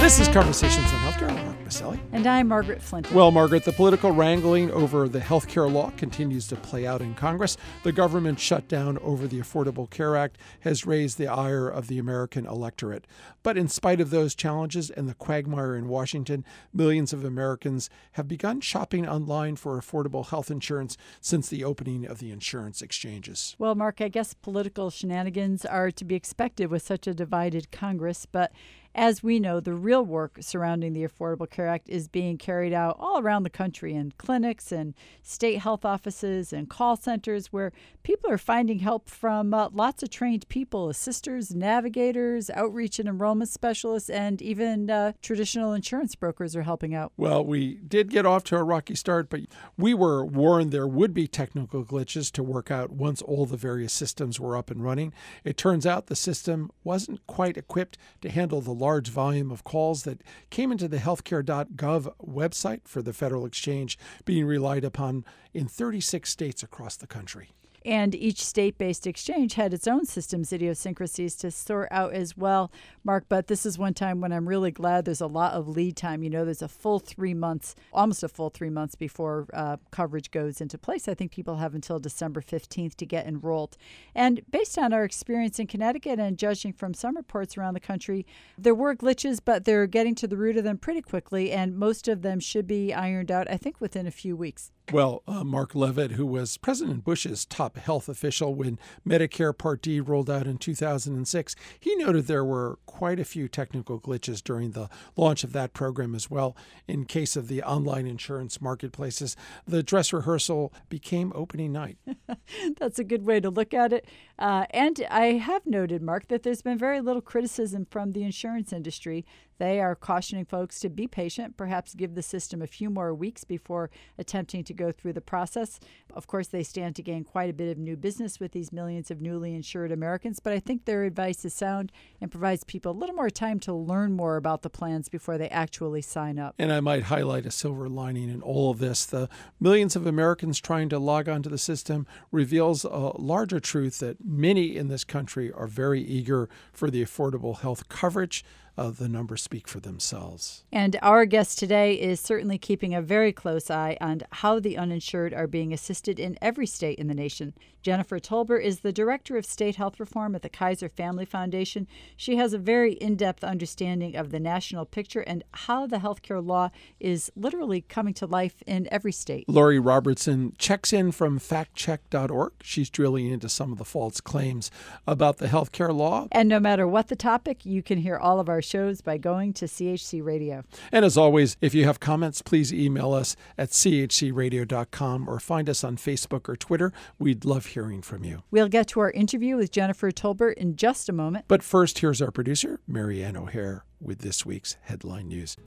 This is Conversations on Healthcare. I'm Mark Maselli. And I'm Margaret Flint. Well, Margaret, the political wrangling over the healthcare law continues to play out in Congress. The government shutdown over the Affordable Care Act has raised the ire of the American electorate. But in spite of those challenges and the quagmire in Washington, millions of Americans have begun shopping online for affordable health insurance since the opening of the insurance exchanges. Well, Mark, I guess political shenanigans are to be expected with such a divided Congress, but as we know, the real work surrounding the Affordable Care Act is being carried out all around the country in clinics and state health offices and call centers where people are finding help from lots of trained people, assisters, navigators, outreach and enrollment specialists, and even traditional insurance brokers are helping out. Well, we did get off to a rocky start, but we were warned there would be technical glitches to work out once all the various systems were up and running. It turns out the system wasn't quite equipped to handle the large volume of calls that came into the healthcare.gov website for the federal exchange being relied upon in 36 states across the country. And each state-based exchange had its own systems idiosyncrasies to sort out as well, Mark. But this is one time when I'm really glad there's a lot of lead time. You know, there's a full 3 months, almost a full 3 months before coverage goes into place. I think people have until December 15th to get enrolled. And based on our experience in Connecticut and judging from some reports around the country, there were glitches, but they're getting to the root of them pretty quickly. And most of them should be ironed out, I think, within a few weeks. Well, Mark Levitt, who was President Bush's top health official when Medicare Part D rolled out in 2006, he noted there were quite a few technical glitches during the launch of that program as well. In case of the online insurance marketplaces, the dress rehearsal became opening night. That's a good way to look at it. And I have noted, Mark, that there's been very little criticism from the insurance industry. They are cautioning folks to be patient, perhaps give the system a few more weeks before attempting to go through the process. Of course, they stand to gain quite a bit of new business with these millions of newly insured Americans, but I think their advice is sound and provides people a little more time to learn more about the plans before they actually sign up. And I might highlight a silver lining in all of this. The millions of Americans trying to log onto the system reveals a larger truth that many in this country are very eager for the affordable health coverage. The numbers speak for themselves. And our guest today is certainly keeping a very close eye on how the uninsured are being assisted in every state in the nation. Jennifer Tolber is the Director of State Health Reform at the Kaiser Family Foundation. She has a very in-depth understanding of the national picture and how the healthcare law is literally coming to life in every state. Lori Robertson checks in from factcheck.org. She's drilling into some of the false claims about the healthcare law. And no matter what the topic, you can hear all of our shows by going to CHC Radio. And as always, if you have comments, please email us at chcradio.com or find us on Facebook or Twitter. We'd love hearing from you. We'll get to our interview with Jennifer Tolber in just a moment. But first, here's our producer, Mary Ann O'Hare, with this week's headline news.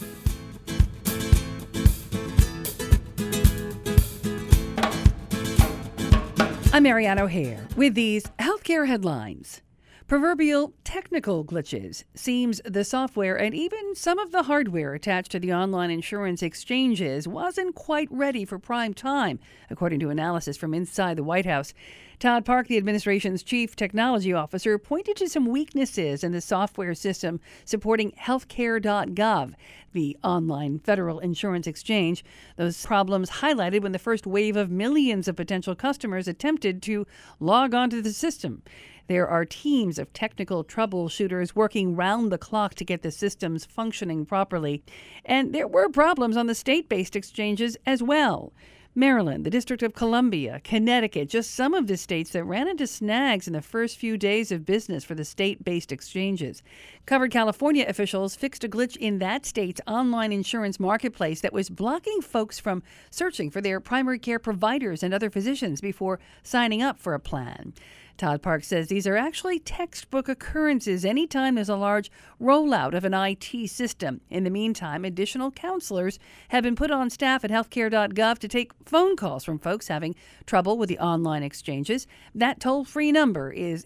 I'm Mary Ann O'Hare with these healthcare headlines. Proverbial technical glitches. Seems the software and even some of the hardware attached to the online insurance exchanges wasn't quite ready for prime time, according to analysis from inside the White House. Todd Park, the administration's chief technology officer, pointed to some weaknesses in the software system supporting healthcare.gov, the online federal insurance exchange. Those problems highlighted when the first wave of millions of potential customers attempted to log onto the system. There are teams of technical troubleshooters working round the clock to get the systems functioning properly. And there were problems on the state-based exchanges as well. Maryland, the District of Columbia, Connecticut, just some of the states that ran into snags in the first few days of business for the state-based exchanges. Covered California officials fixed a glitch in that state's online insurance marketplace that was blocking folks from searching for their primary care providers and other physicians before signing up for a plan. Todd Park says these are actually textbook occurrences anytime there's a large rollout of an IT system. In the meantime, additional counselors have been put on staff at healthcare.gov to take phone calls from folks having trouble with the online exchanges. That toll-free number is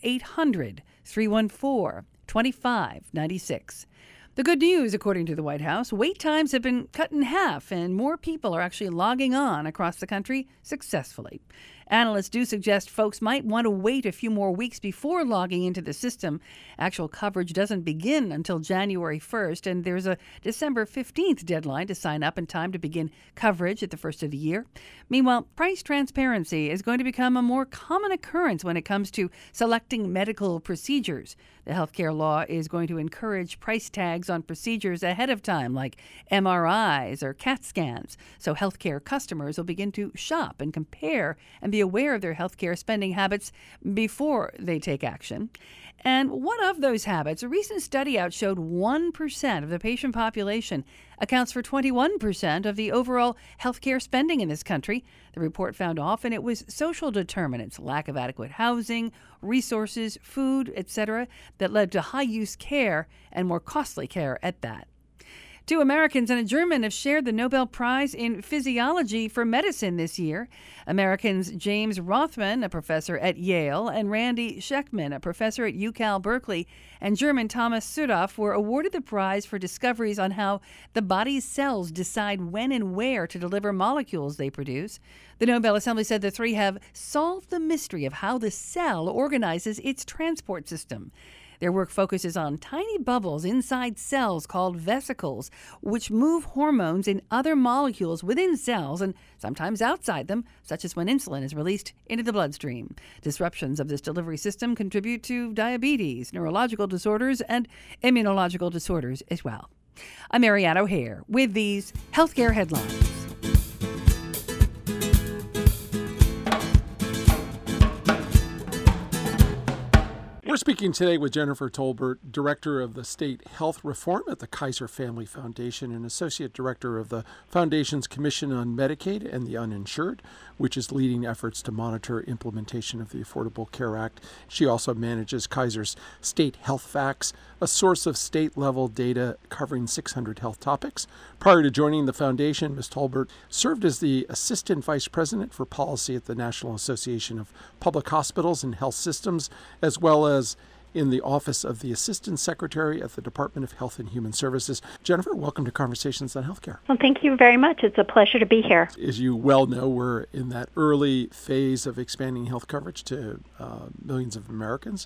800-314-2596. The good news, according to the White House, wait times have been cut in half and more people are actually logging on across the country successfully. analysts do suggest folks might want to wait a few more weeks before logging into the system. Actual coverage doesn't begin until January 1st, and there's a December 15th deadline to sign up in time to begin coverage at the first of the year. Meanwhile, price transparency is going to become a more common occurrence when it comes to selecting medical procedures. The healthcare law is going to encourage price tags on procedures ahead of time, like MRIs or CAT scans, so healthcare customers will begin to shop and compare and be aware of their healthcare spending habits before they take action. And one of those habits, a recent study out showed 1% of the patient population accounts for 21% of the overall healthcare spending in this country. The report found often it was social determinants, lack of adequate housing, resources, food, etc., that led to high-use care and more costly care at that. 2 Americans and a German have shared the Nobel Prize in Physiology for Medicine this year. Americans James Rothman, a professor at Yale, and Randy Schekman, a professor at UC Berkeley, and German Thomas Sudhoff were awarded the prize for discoveries on how the body's cells decide when and where to deliver molecules they produce. The Nobel Assembly said the 3 have solved the mystery of how the cell organizes its transport system. Their work focuses on tiny bubbles inside cells called vesicles, which move hormones and other molecules within cells and sometimes outside them, such as when insulin is released into the bloodstream. Disruptions of this delivery system contribute to diabetes, neurological disorders, and immunological disorders as well. I'm Marianne O'Hare with these healthcare headlines. We're speaking today with Jennifer Tolbert, Director of the State Health Reform at the Kaiser Family Foundation and Associate Director of the Foundation's Commission on Medicaid and the Uninsured, which is leading efforts to monitor implementation of the Affordable Care Act. She also manages Kaiser's State Health Facts, a source of state-level data covering 600 health topics. Prior to joining the foundation, Ms. Tolbert served as the Assistant Vice President for Policy at the National Association of Public Hospitals and Health Systems, as well as in the Office of the Assistant Secretary at the Department of Health and Human Services. Jennifer, welcome to Conversations on Healthcare. Well, thank you very much. It's a pleasure to be here. As you well know, we're in that early phase of expanding health coverage to millions of Americans,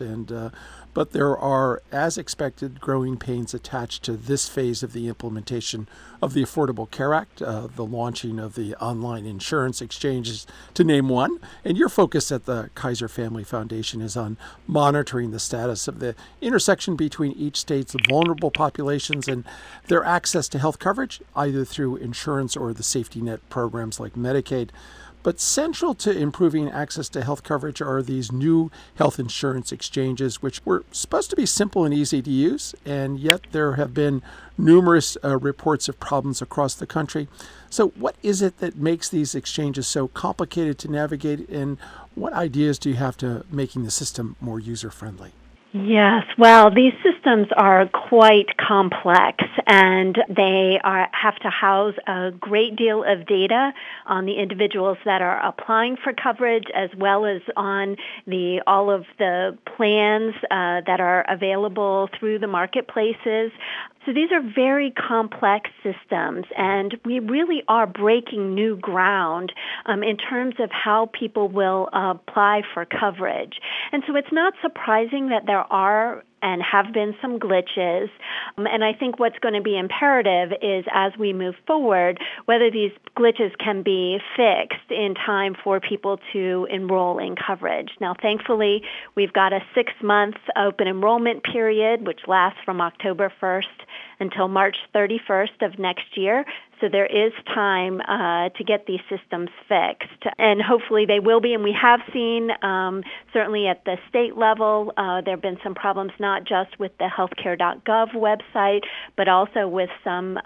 but there are, as expected, growing pains attached to this phase of the implementation of the Affordable Care Act, the launching of the online insurance exchanges, to name one. And your focus at the Kaiser Family Foundation is on monitoring the status of the intersection between each state's vulnerable populations and their access to health coverage, either through insurance or the safety net programs like Medicaid. But central to improving access to health coverage are these new health insurance exchanges, which were supposed to be simple and easy to use, and yet there have been numerous reports of problems across the country. So what is it that makes these exchanges so complicated to navigate, and what ideas do you have to making the system more user-friendly? Yes, well, these systems are quite complex, and they have to house a great deal of data on the individuals that are applying for coverage, as well as on all of the plans that are available through the marketplaces. So these are very complex systems, and we really are breaking new ground in terms of how people will apply for coverage. And so it's not surprising that there are and have been some glitches. And I think what's going to be imperative is, as we move forward, whether these glitches can be fixed in time for people to enroll in coverage. Now, thankfully, we've got a 6-month open enrollment period, which lasts from October 1st until March 31st of next year. So there is time to get these systems fixed, and hopefully they will be. And we have seen, certainly at the state level, there have been some problems, not just with the healthcare.gov website, but also with some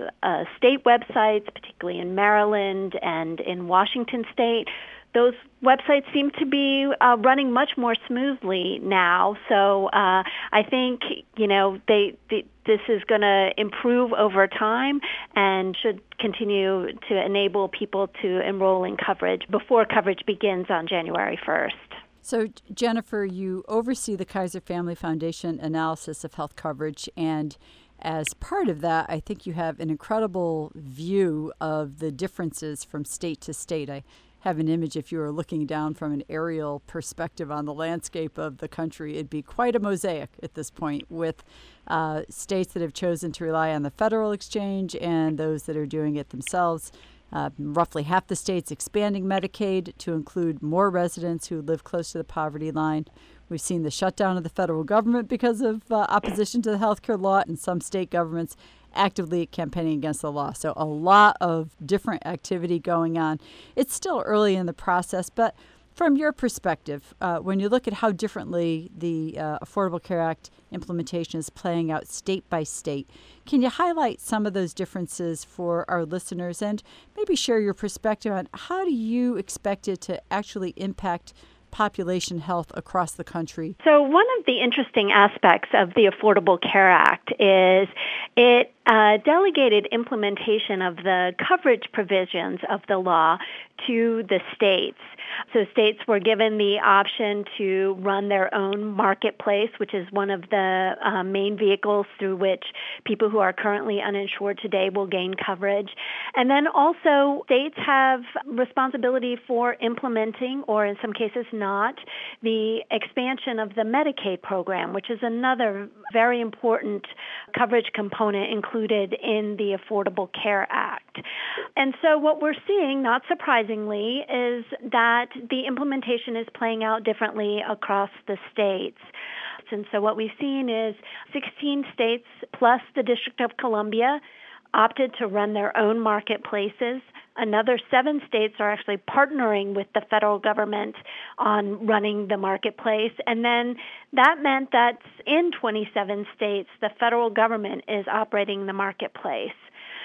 state websites, particularly in Maryland and in Washington State. Those websites seem to be running much more smoothly now. So I think, this is going to improve over time and should continue to enable people to enroll in coverage before coverage begins on January 1st. So, Jennifer, you oversee the Kaiser Family Foundation analysis of health coverage, and as part of that, I think you have an incredible view of the differences from state to state. have an image, if you were looking down from an aerial perspective on the landscape of the country, it'd be quite a mosaic at this point, with states that have chosen to rely on the federal exchange and those that are doing it themselves. Roughly half the states expanding Medicaid to include more residents who live close to the poverty line. We've seen the shutdown of the federal government because of opposition to the health care law, and some state governments actively campaigning against the law. So a lot of different activity going on. It's still early in the process, but from your perspective, when you look at how differently the Affordable Care Act implementation is playing out state by state, can you highlight some of those differences for our listeners and maybe share your perspective on how do you expect it to actually impact population health across the country? So one of the interesting aspects of the Affordable Care Act is it delegated implementation of the coverage provisions of the law to the states. So states were given the option to run their own marketplace, which is one of the main vehicles through which people who are currently uninsured today will gain coverage. And then also states have responsibility for implementing, or in some cases not, the expansion of the Medicaid program, which is another very important coverage component included in the Affordable Care Act. And so what we're seeing, not surprisingly, is that the implementation is playing out differently across the states. And so what we've seen is 16 states plus the District of Columbia opted to run their own marketplaces. Another 7 states are actually partnering with the federal government on running the marketplace. And then that meant that in 27 states, the federal government is operating the marketplace.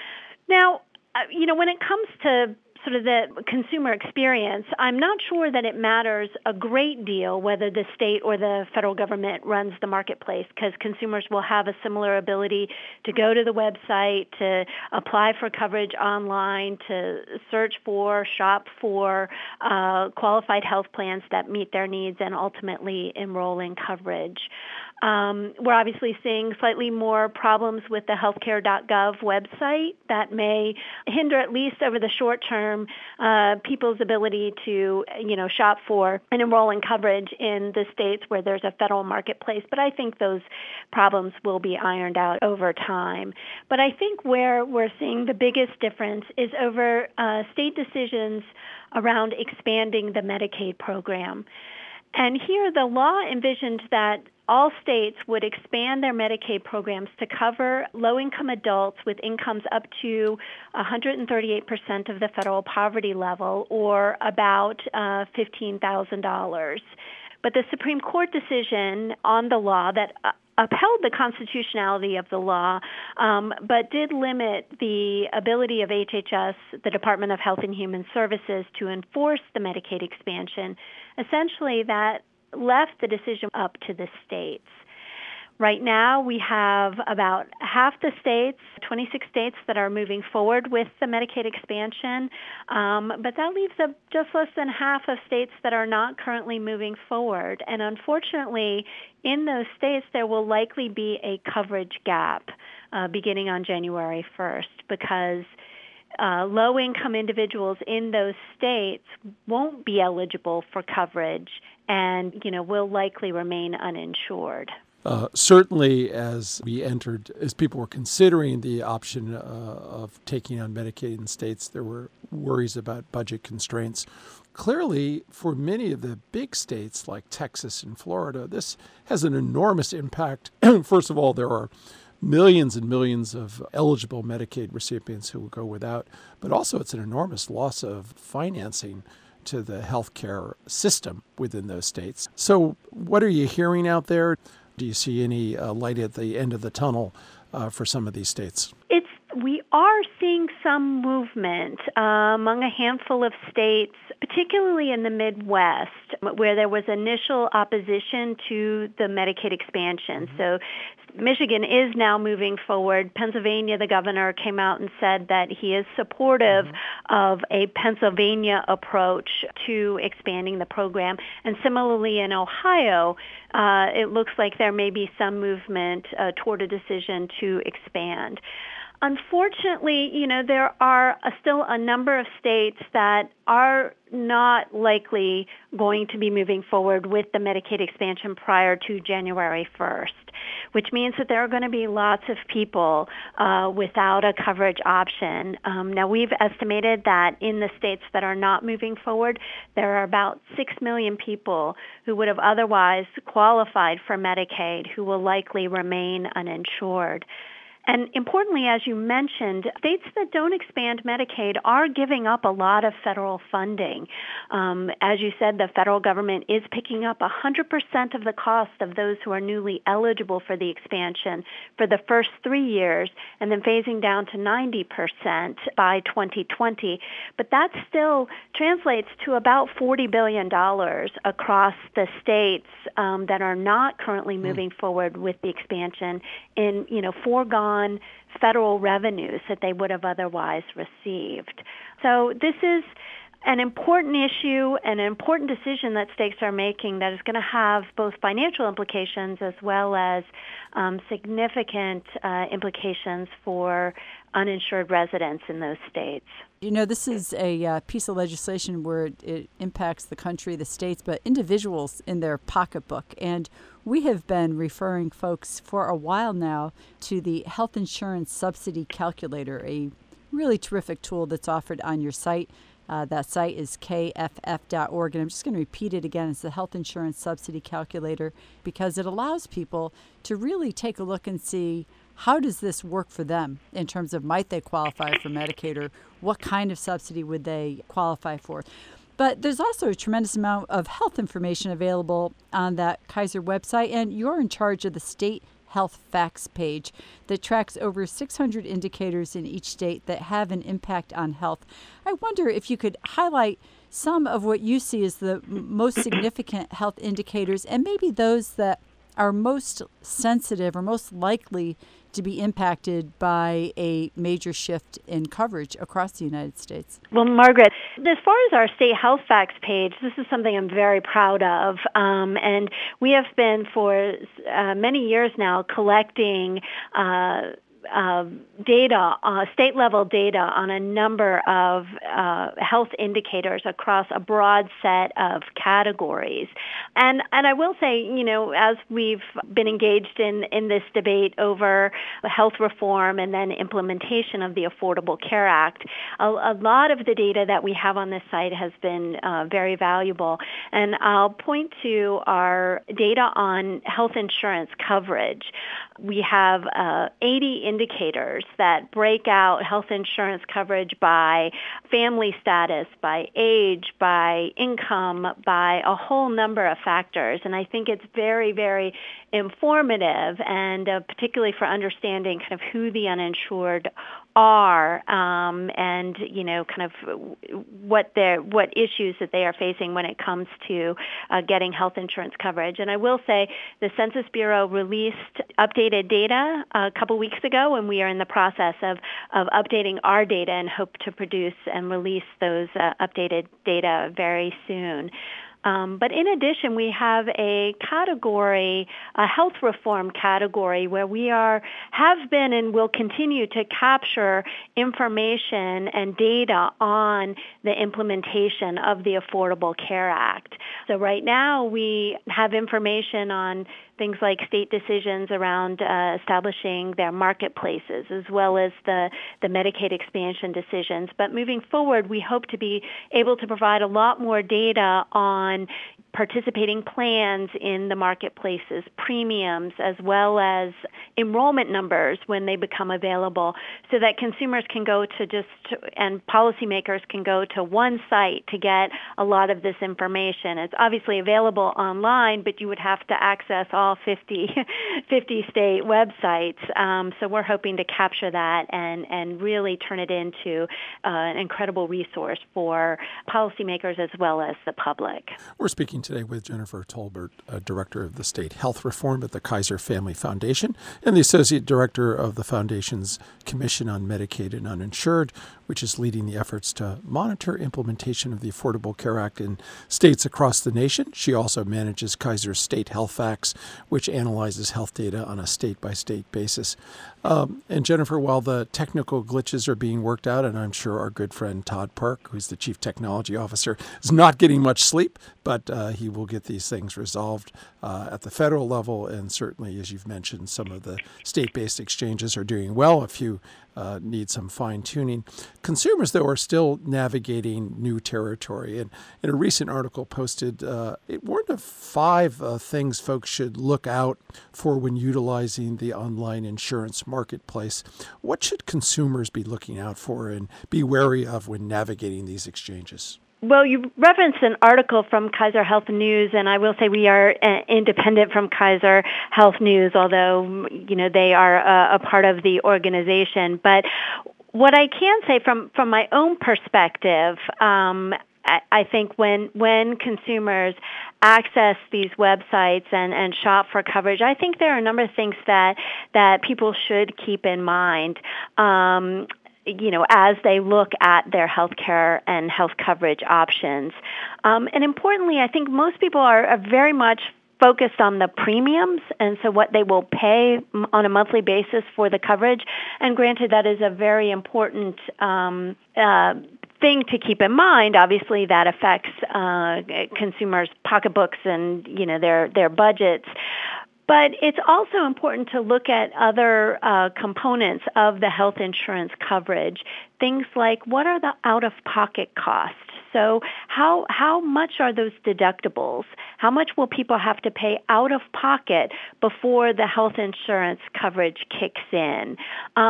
Now, when it comes to sort of the consumer experience, I'm not sure that it matters a great deal whether the state or the federal government runs the marketplace, because consumers will have a similar ability to go to the website, to apply for coverage online, to search for, shop for qualified health plans that meet their needs, and ultimately enroll in coverage. We're obviously seeing slightly more problems with the healthcare.gov website that may hinder, at least over the short term, people's ability to, shop for and enroll in coverage in the states where there's a federal marketplace. But I think those problems will be ironed out over time. But I think where we're seeing the biggest difference is over state decisions around expanding the Medicaid program. And here the law envisioned that all states would expand their Medicaid programs to cover low-income adults with incomes up to 138% of the federal poverty level, or about $15,000. But the Supreme Court decision on the law that upheld the constitutionality of the law, but did limit the ability of HHS, the Department of Health and Human Services, to enforce the Medicaid expansion. Essentially, that left the decision up to the states. Right now, we have about half the states, 26 states, that are moving forward with the Medicaid expansion, but that leaves just less than half of states that are not currently moving forward. And unfortunately, in those states, there will likely be a coverage gap beginning on January 1st, because low-income individuals in those states won't be eligible for coverage and, will likely remain uninsured. Certainly, as people were considering the option of taking on Medicaid in states, there were worries about budget constraints. Clearly, for many of the big states like Texas and Florida, this has an enormous impact. First of all, there are millions and millions of eligible Medicaid recipients who will go without, but also it's an enormous loss of financing to the healthcare system within those states. So what are you hearing out there? Do you see any light at the end of the tunnel for some of these states? We are seeing some movement among a handful of states, particularly in the Midwest, where there was initial opposition to the Medicaid expansion. Mm-hmm. So Michigan is now moving forward. Pennsylvania, the governor came out and said that he is supportive of a Pennsylvania approach to expanding the program. And similarly in Ohio, it looks like there may be some movement toward a decision to expand. Unfortunately, there are still a number of states that are not likely going to be moving forward with the Medicaid expansion prior to January 1st, which means that there are going to be lots of people without a coverage option. Now, we've estimated that in the states that are not moving forward, there are about 6 million people who would have otherwise qualified for Medicaid who will likely remain uninsured. And importantly, as you mentioned, states that don't expand Medicaid are giving up a lot of federal funding. As you said, the federal government is picking up 100% of the cost of those who are newly eligible for the expansion for the first 3 years and then phasing down to 90% by 2020. But that still translates to about $40 billion across the states that are not currently moving forward with the expansion in, foregone federal revenues that they would have otherwise received. So this is an important issue and an important decision that states are making that is going to have both financial implications as well as significant implications for uninsured residents in those states. This is a piece of legislation where it impacts the country, the states, but individuals in their pocketbook. And we have been referring folks for a while now to the Health Insurance Subsidy Calculator, a really terrific tool that's offered on your site. That site is kff.org, and I'm just going to repeat it again. It's the Health Insurance Subsidy Calculator because it allows people to really take a look and see how does this work for them in terms of might they qualify for Medicaid or what kind of subsidy would they qualify for. But there's also a tremendous amount of health information available on that Kaiser website, and you're in charge of the state health facts page that tracks over 600 indicators in each state that have an impact on health. I wonder if you could highlight some of what you see as the most significant health indicators and maybe those that are most sensitive or most likely to be impacted by a major shift in coverage across the United States. Well, Margaret, as far as our state health facts page, this is something I'm very proud of. And we have been for many years now collecting data, state-level data on a number of health indicators across a broad set of categories. And I will say, as we've been engaged in this debate over health reform and then implementation of the Affordable Care Act, a lot of the data that we have on this site has been very valuable. And I'll point to our data on health insurance coverage. We have 80 indicators that break out health insurance coverage by family status, by age, by income, by a whole number of factors. And I think it's very, very informative, and particularly for understanding kind of who the uninsured are, and kind of what issues that they are facing when it comes to getting health insurance coverage. And I will say the Census Bureau released updated data a couple weeks ago, and we are in the process of updating our data and hope to produce and release those updated data very soon. But in addition, we have a category, a health reform category, where we have been and will continue to capture information and data on the implementation of the Affordable Care Act. So right now we have information on things like state decisions around establishing their marketplaces, as well as the Medicaid expansion decisions. But moving forward, we hope to be able to provide a lot more data on participating plans in the marketplaces, premiums, as well as enrollment numbers when they become available, so that consumers can go and policymakers can go to one site to get a lot of this information. It's obviously available online, but you would have to access all 50 state websites. So we're hoping to capture that and really turn it into an incredible resource for policymakers as well as the public. We're speaking today with Jennifer Tolbert, Director of the State Health Reform at the Kaiser Family Foundation and the Associate Director of the Foundation's Commission on Medicaid and Uninsured, which is leading the efforts to monitor implementation of the Affordable Care Act in states across the nation. She also manages Kaiser's State Health Facts, which analyzes health data on a state-by-state basis. And Jennifer, while the technical glitches are being worked out, and I'm sure our good friend Todd Park, who's the Chief Technology Officer, is not getting much sleep, but he will get these things resolved at the federal level. And certainly, as you've mentioned, some of the state-based exchanges are doing well. A few need some fine-tuning. Consumers, though, are still navigating new territory. And in a recent article posted, it warned of 5 things folks should look out for when utilizing the online insurance marketplace. What should consumers be looking out for and be wary of when navigating these exchanges? Well, you referenced an article from Kaiser Health News, and I will say we are independent from Kaiser Health News, although, they are a part of the organization. But what I can say from my own perspective, I think when consumers access these websites and shop for coverage, I think there are a number of things that people should keep in mind. As they look at their health care and health coverage options. And importantly, I think most people are very much focused on the premiums and so what they will pay on a monthly basis for the coverage. And granted, that is a very important thing to keep in mind. Obviously, that affects consumers' pocketbooks and their budgets. But it's also important to look at other components of the health insurance coverage, things like what are the out-of-pocket costs? So how much are those deductibles? How much will people have to pay out of pocket before the health insurance coverage kicks in?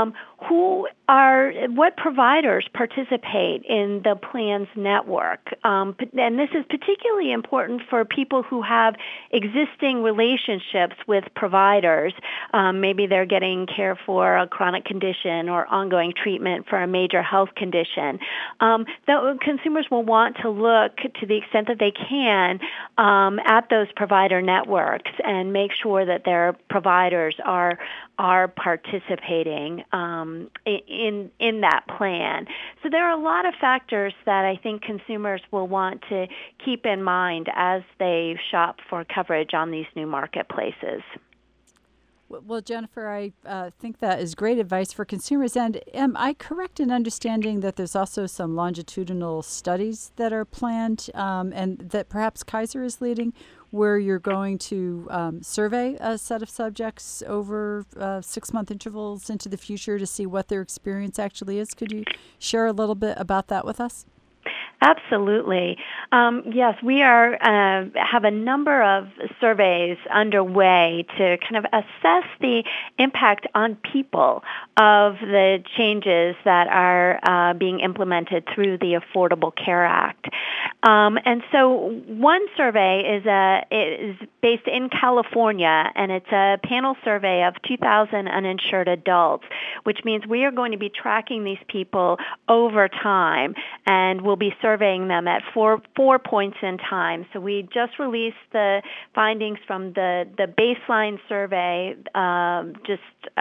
What providers participate in the plan's network? And this is particularly important for people who have existing relationships with providers. Maybe they're getting care for a chronic condition or ongoing treatment for a major health condition. The consumers will want to look, to the extent that they can, at those provider networks and make sure that their providers are participating in that plan. So there are a lot of factors that I think consumers will want to keep in mind as they shop for coverage on these new marketplaces. Well, Jennifer, I think that is great advice for consumers. And am I correct in understanding that there's also some longitudinal studies that are planned and that perhaps Kaiser is leading, where you're going to survey a set of subjects over 6-month intervals into the future to see what their experience actually is? Could you share a little bit about that with us? Absolutely. Yes, we have a number of surveys underway to kind of assess the impact on people of the changes that are being implemented through the Affordable Care Act. And so one survey is based in California, and it's a panel survey of 2,000 uninsured adults, which means we are going to be tracking these people over time, and we'll be surveying them at four points in time. So we just released the findings from the baseline survey just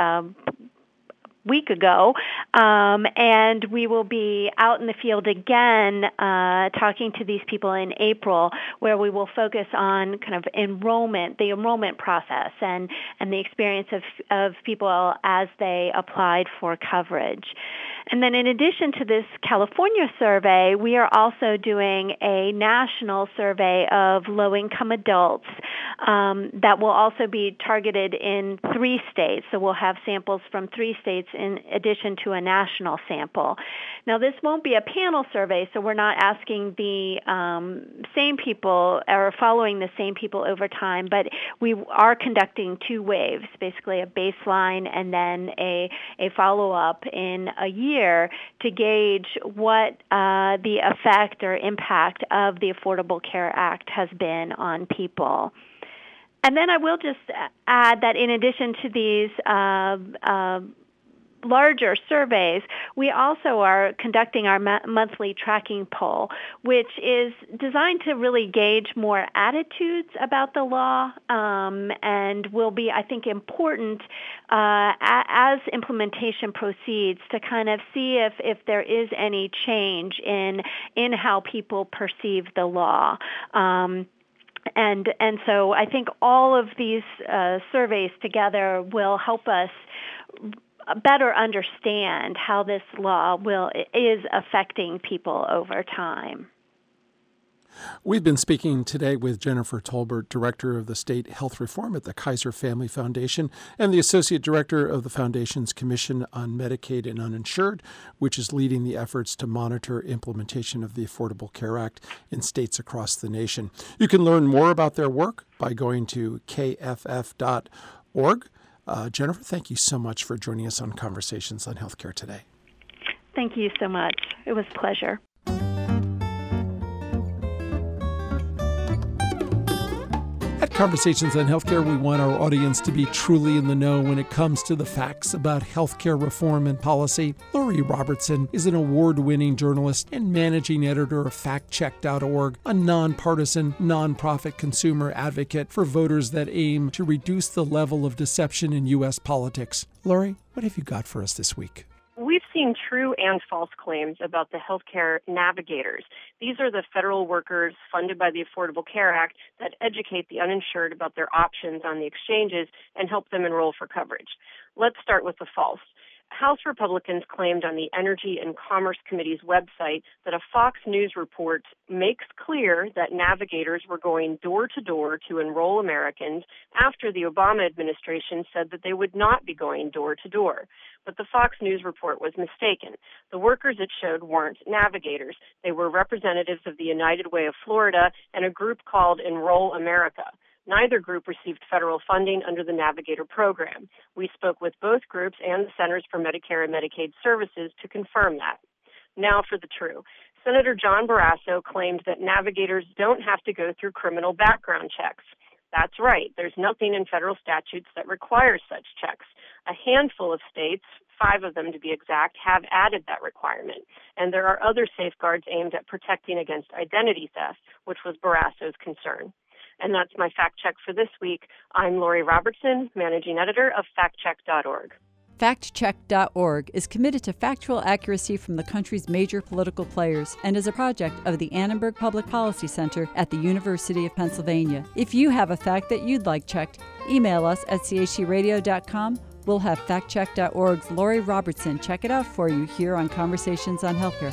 week ago, and we will be out in the field again talking to these people in April, where we will focus on kind of the enrollment process and the experience of people as they applied for coverage. And then in addition to this California survey, we are also doing a national survey of low-income adults that will also be targeted in 3 states. So we'll have samples from 3 states in addition to a national sample. Now, this won't be a panel survey, so we're not asking the same people or following the same people over time, but we are conducting 2 waves, basically a baseline and then a follow-up in a year to gauge what the effect or impact of the Affordable Care Act has been on people. And then I will just add that in addition to these larger surveys, we also are conducting our monthly tracking poll, which is designed to really gauge more attitudes about the law and will be, I think, important as implementation proceeds to kind of see if there is any change in how people perceive the law. And so I think all of these surveys together will help us better understand how this law is affecting people over time. We've been speaking today with Jennifer Tolbert, Director of the State Health Reform at the Kaiser Family Foundation and the Associate Director of the Foundation's Commission on Medicaid and Uninsured, which is leading the efforts to monitor implementation of the Affordable Care Act in states across the nation. You can learn more about their work by going to kff.org. Jennifer, thank you so much for joining us on Conversations on Healthcare today. Thank you so much. It was a pleasure. At Conversations on Healthcare, we want our audience to be truly in the know when it comes to the facts about healthcare reform and policy. Lori Robertson is an award-winning journalist and managing editor of FactCheck.org, a nonpartisan, nonprofit consumer advocate for voters that aim to reduce the level of deception in U.S. politics. Lori, what have you got for us this week? We've seen true and false claims about the healthcare navigators. These are the federal workers funded by the Affordable Care Act that educate the uninsured about their options on the exchanges and help them enroll for coverage. Let's start with the false. House Republicans claimed on the Energy and Commerce Committee's website that a Fox News report makes clear that navigators were going door to door to enroll Americans after the Obama administration said that they would not be going door to door. But the Fox News report was mistaken. The workers it showed weren't navigators. They were representatives of the United Way of Florida and a group called Enroll America. Neither group received federal funding under the Navigator program. We spoke with both groups and the Centers for Medicare and Medicaid Services to confirm that. Now for the true. Senator John Barrasso claimed that navigators don't have to go through criminal background checks. That's right. There's nothing in federal statutes that requires such checks. A handful of states, 5 of them to be exact, have added that requirement. And there are other safeguards aimed at protecting against identity theft, which was Barrasso's concern. And that's my fact check for this week. I'm Lori Robertson, Managing Editor of FactCheck.org. FactCheck.org is committed to factual accuracy from the country's major political players and is a project of the Annenberg Public Policy Center at the University of Pennsylvania. If you have a fact that you'd like checked, email us at chradio.com. We'll have FactCheck.org's Lori Robertson check it out for you here on Conversations on Healthcare.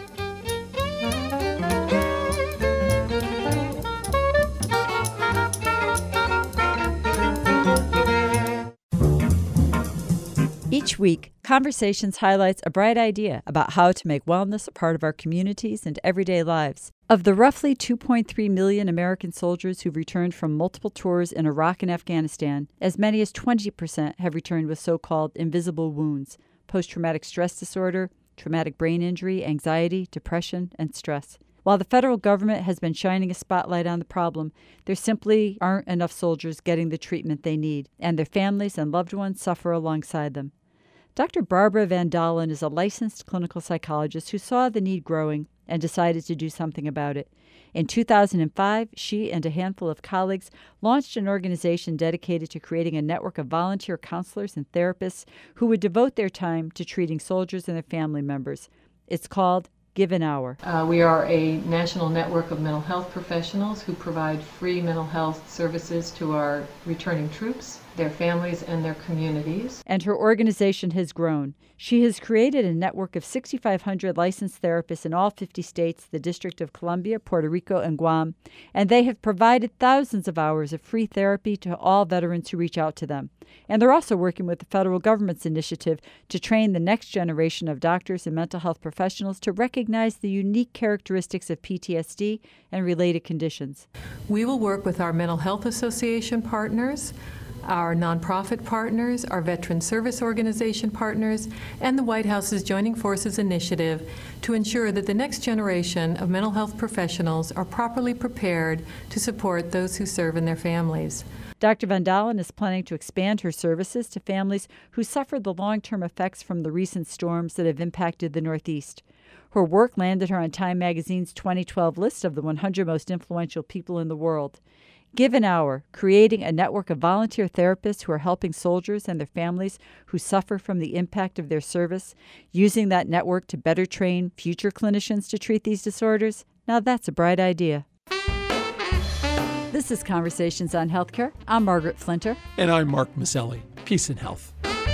Each week, Conversations highlights a bright idea about how to make wellness a part of our communities and everyday lives. Of the roughly 2.3 million American soldiers who've returned from multiple tours in Iraq and Afghanistan, as many as 20% have returned with so-called invisible wounds, post-traumatic stress disorder, traumatic brain injury, anxiety, depression, and stress. While the federal government has been shining a spotlight on the problem, there simply aren't enough soldiers getting the treatment they need, and their families and loved ones suffer alongside them. Dr. Barbara Van Dalen is a licensed clinical psychologist who saw the need growing and decided to do something about it. In 2005, she and a handful of colleagues launched an organization dedicated to creating a network of volunteer counselors and therapists who would devote their time to treating soldiers and their family members. It's called Give an Hour. We are a national network of mental health professionals who provide free mental health services to our returning troops, their families, and their communities. And her organization has grown. She has created a network of 6,500 licensed therapists in all 50 states, the District of Columbia, Puerto Rico, and Guam, and they have provided thousands of hours of free therapy to all veterans who reach out to them. And they're also working with the federal government's initiative to train the next generation of doctors and mental health professionals to recognize the unique characteristics of PTSD and related conditions. We will work with our Mental Health Association partners, our nonprofit partners, our veteran service organization partners, and the White House's Joining Forces initiative to ensure that the next generation of mental health professionals are properly prepared to support those who serve and their families. Dr. Van Dalen is planning to expand her services to families who suffered the long-term effects from the recent storms that have impacted the Northeast. Her work landed her on Time Magazine's 2012 list of the 100 most influential people in the world. Give an hour, creating a network of volunteer therapists who are helping soldiers and their families who suffer from the impact of their service, using that network to better train future clinicians to treat these disorders. Now that's a bright idea. This is Conversations on Healthcare. I'm Margaret Flinter. And I'm Mark Maselli. Peace and health.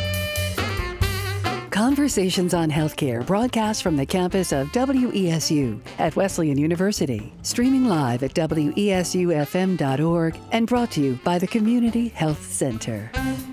Conversations on Healthcare broadcast from the campus of WESU at Wesleyan University, streaming live at WESUFM.org and brought to you by the Community Health Center.